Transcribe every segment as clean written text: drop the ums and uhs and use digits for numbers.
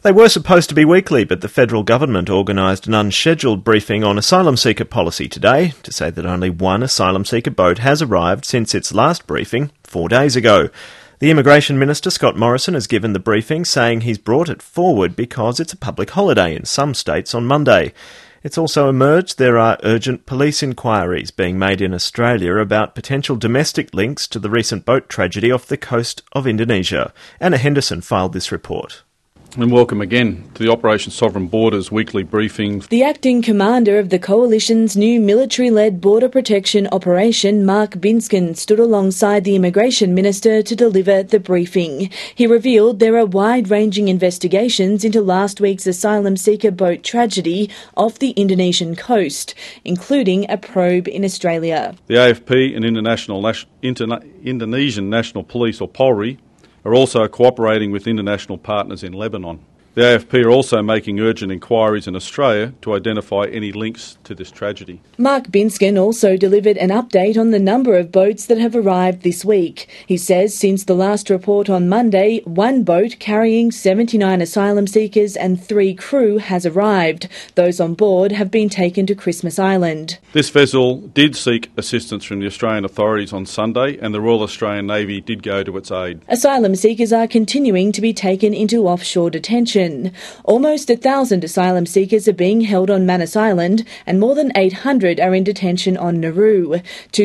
They were supposed to be weekly, but the federal government organised an unscheduled briefing on asylum seeker policy today to say that only one asylum seeker boat has arrived since its last briefing 4 days ago. The Immigration Minister, Scott Morrison, has given the briefing, saying he's brought it forward because it's a public holiday in some states on Monday. It's also emerged there are urgent police inquiries being made in Australia about potential domestic links to the recent boat tragedy off the coast of Indonesia. Anna Henderson filed this report. And welcome again to the Operation Sovereign Borders weekly briefing. The acting commander of the Coalition's new military-led border protection operation, Mark Binskin, stood alongside the Immigration Minister to deliver the briefing. He revealed there are wide-ranging investigations into last week's asylum seeker boat tragedy off the Indonesian coast, including a probe in Australia. The AFP and Indonesian National Police, or Polri, are also cooperating with international partners in Lebanon. The AFP are also making urgent inquiries in Australia to identify any links to this tragedy. Mark Binskin also delivered an update on the number of boats that have arrived this week. He says since the last report on Monday, one boat carrying 79 asylum seekers and 3 crew has arrived. Those on board have been taken to Christmas Island. This vessel did seek assistance from the Australian authorities on Sunday, and the Royal Australian Navy did go to its aid. Asylum seekers are continuing to be taken into offshore detention. Almost 1,000 asylum seekers are being held on Manus Island and more than 800 are in detention on Nauru.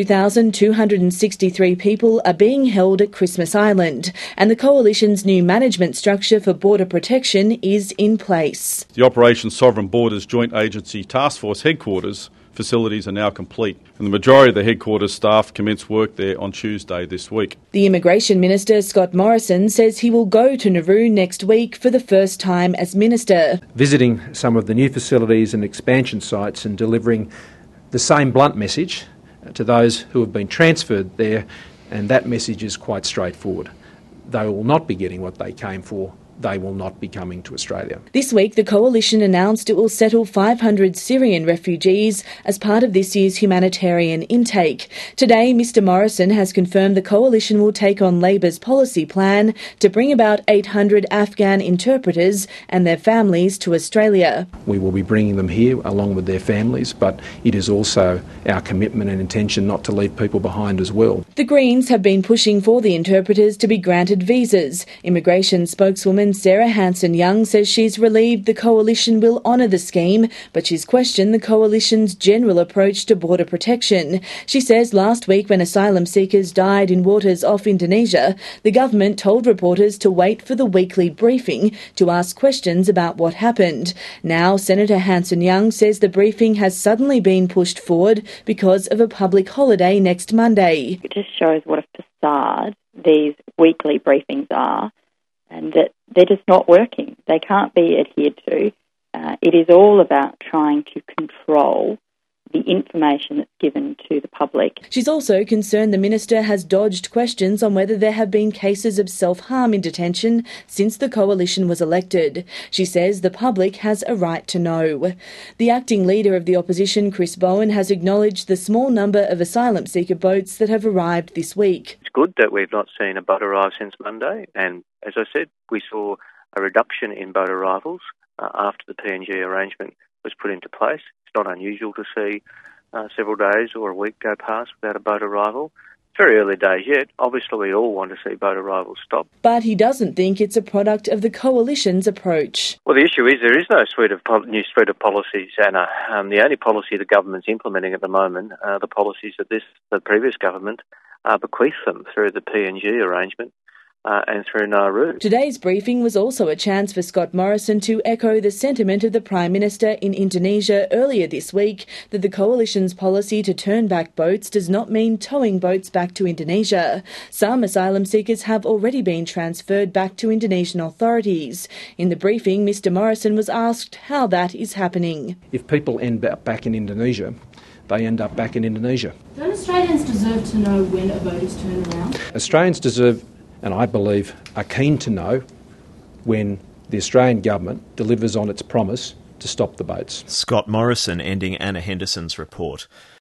2,263 people are being held at Christmas Island, and the Coalition's new management structure for border protection is in place. The Operation Sovereign Borders Joint Agency Task Force headquarters facilities are now complete, and the majority of the headquarters staff commenced work there on Tuesday this week. The Immigration Minister, Scott Morrison, says he will go to Nauru next week for the first time as Minister. Visiting some of the new facilities and expansion sites and delivering the same blunt message to those who have been transferred there, and that message is quite straightforward. They will not be getting what they came for. They will not be coming to Australia. This week, the Coalition announced it will settle 500 Syrian refugees as part of this year's humanitarian intake. Today, Mr Morrison has confirmed the Coalition will take on Labor's policy plan to bring about 800 Afghan interpreters and their families to Australia. We will be bringing them here along with their families, but it is also our commitment and intention not to leave people behind as well. The Greens have been pushing for the interpreters to be granted visas. Immigration spokeswoman Sarah Hanson-Young says she's relieved the Coalition will honour the scheme, but she's questioned the Coalition's general approach to border protection. She says last week when asylum seekers died in waters off Indonesia, the government told reporters to wait for the weekly briefing to ask questions about what happened. Now, Senator Hanson-Young says the briefing has suddenly been pushed forward because of a public holiday next Monday. It just shows what a facade these weekly briefings are, and that they're just not working. They can't be adhered to. It is all about trying to control the information that's given to the public. She's also concerned the Minister has dodged questions on whether there have been cases of self-harm in detention since the Coalition was elected. She says the public has a right to know. The acting leader of the opposition, Chris Bowen, has acknowledged the small number of asylum seeker boats that have arrived this week. It's good that we've not seen a boat arrive since Monday, and as I said, we saw a reduction in boat arrivals after the PNG arrangement was put into place. It's not unusual to see several days or a week go past without a boat arrival. It's very early days yet. Obviously, we all want to see boat arrivals stop. But he doesn't think it's a product of the Coalition's approach. Well, the issue is there is no new suite of policies, Anna. The only policy the government's implementing at the moment are the policies that the previous government bequeathed them through the PNG arrangement. And through Nauru. Today's briefing was also a chance for Scott Morrison to echo the sentiment of the Prime Minister in Indonesia earlier this week that the Coalition's policy to turn back boats does not mean towing boats back to Indonesia. Some asylum seekers have already been transferred back to Indonesian authorities. In the briefing, Mr Morrison was asked how that is happening. If people end up back in Indonesia, they end up back in Indonesia. Don't Australians deserve to know when a boat is turned around? Australians deserve, and I believe are keen to know, when the Australian government delivers on its promise to stop the boats. Scott Morrison ending Anna Henderson's report.